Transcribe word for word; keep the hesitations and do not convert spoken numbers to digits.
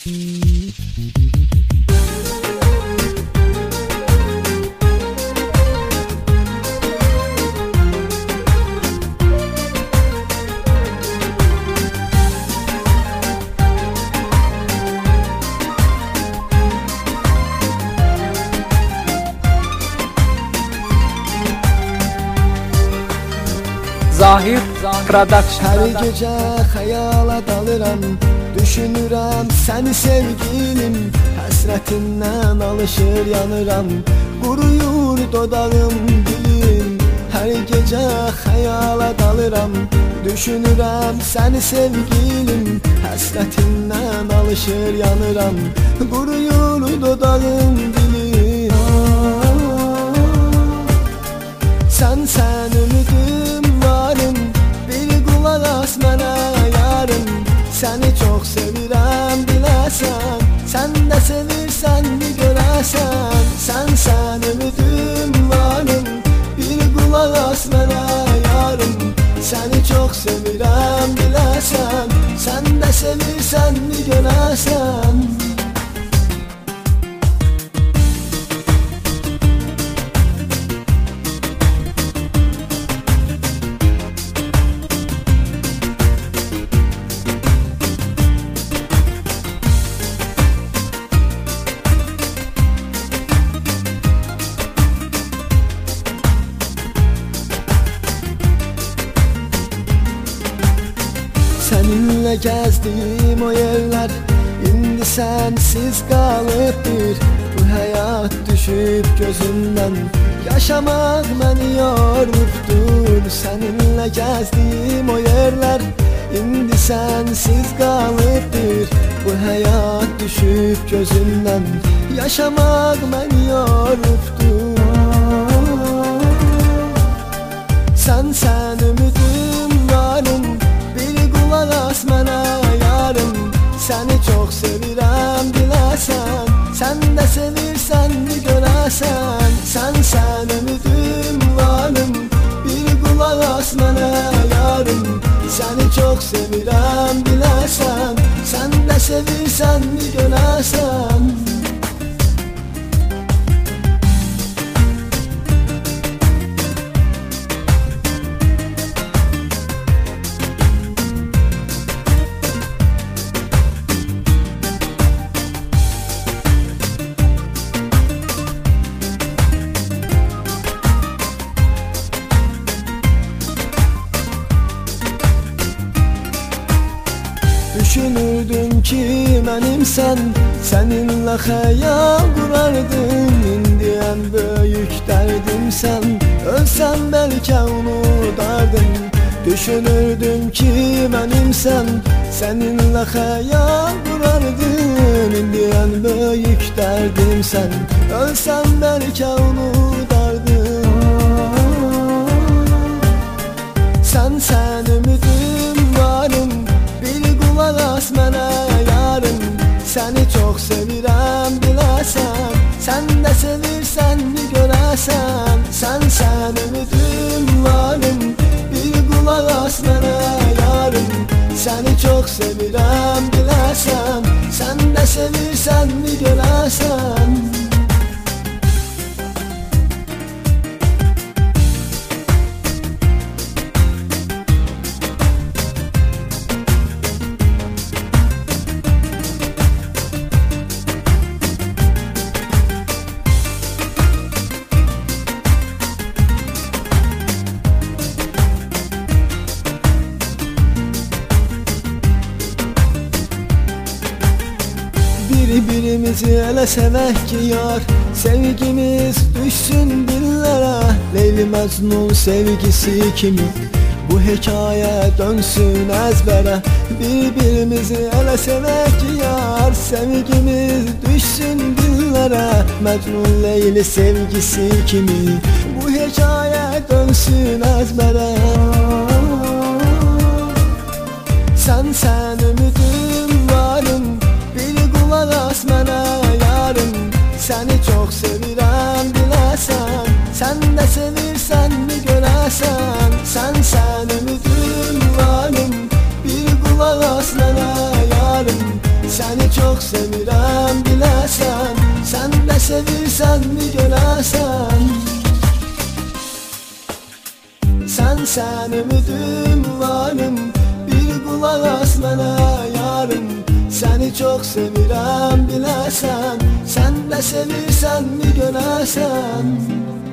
Zahir Production. Her gece hayala dalıram, düşünürəm səni sevgilim. Həsrətindən alışır yanıram, quruyur dodağım dilim. Her gece hayala dalıram, düşünürəm səni sevgilim. Həsrətindən alışır yanıram, quruyur dodağım dilim. Sen sen ümidim varım, bir qulaq as mənə yarım. Səni çox sevirəm biləsən, sən də sevirsən bir görəsən. Sen sen ümidim varım, bir qulaq as mənə yarım. Səni çox sevirəm biləsən, sən də sevirsən bir görəsən. Seninle gezdiğim o yerler indi sensiz kalıptır. Bu hayat düşüp gözümden, yaşamak beni yormuştur. Seninle gezdiğim o yerler indi sensiz kalıptır. Bu hayat düşüp gözümden, yaşamak beni yormuştur. Sen sen ümidim varım, qulaq as mənə yarım. Səni çox sevirəm biləsən, sən də sevirsən bir görəsən. Sən sən ümidim varım, bir qulaq as mənə yarım. Səni çox sevirəm biləsən, sən də sevirsən bir görəsən. Düşünürdüm ki mənimsən, səninlə xəyal qurardım. İndi ən böyük dərdimsən, ölsəm bəlkə unudardım. Düşünürdüm ki mənimsən, səninlə xəyal qurardım. İndi ən böyük dərdimsən, ölsəm bəlkə unudardım. Sən sən ümidim varım, qulaq as mənə yarım. Səni çox sevirəm biləsən, sən də sevirsən bir görəsən. Sən sən ümidim varım, bir qulaq as mənə yarım. Səni çox sevirəm biləsən, sən də sevirsən bir görəsən. Bir-birimizi elə sevək ki yar, sevgimiz düşsün dillərə. Leyli Məcnun sevgisi kimi bu hekayə dönsün əzbərə. Bir-birimizi elə sevək ki yar, sevgimiz düşsün dillərə. Məcnun Leyli sevgisi kimi bu hekayə dönsün əzbərə. Sən sən ümidim varım, bir qulaq as mənə yarım. Səni çox sevirəm biləsən, sən də sevirsən bir görəsən. Sən sən ümidim varım, bir qulaq as mənə yarım. Səni çox sevirəm biləsən, sən də sevirsənmi görəsən. Sən sən ümidim varım, bir qulaq as mənə yarım. Səni çox sevirəm biləsən, sən də sevirsənmi görəsən.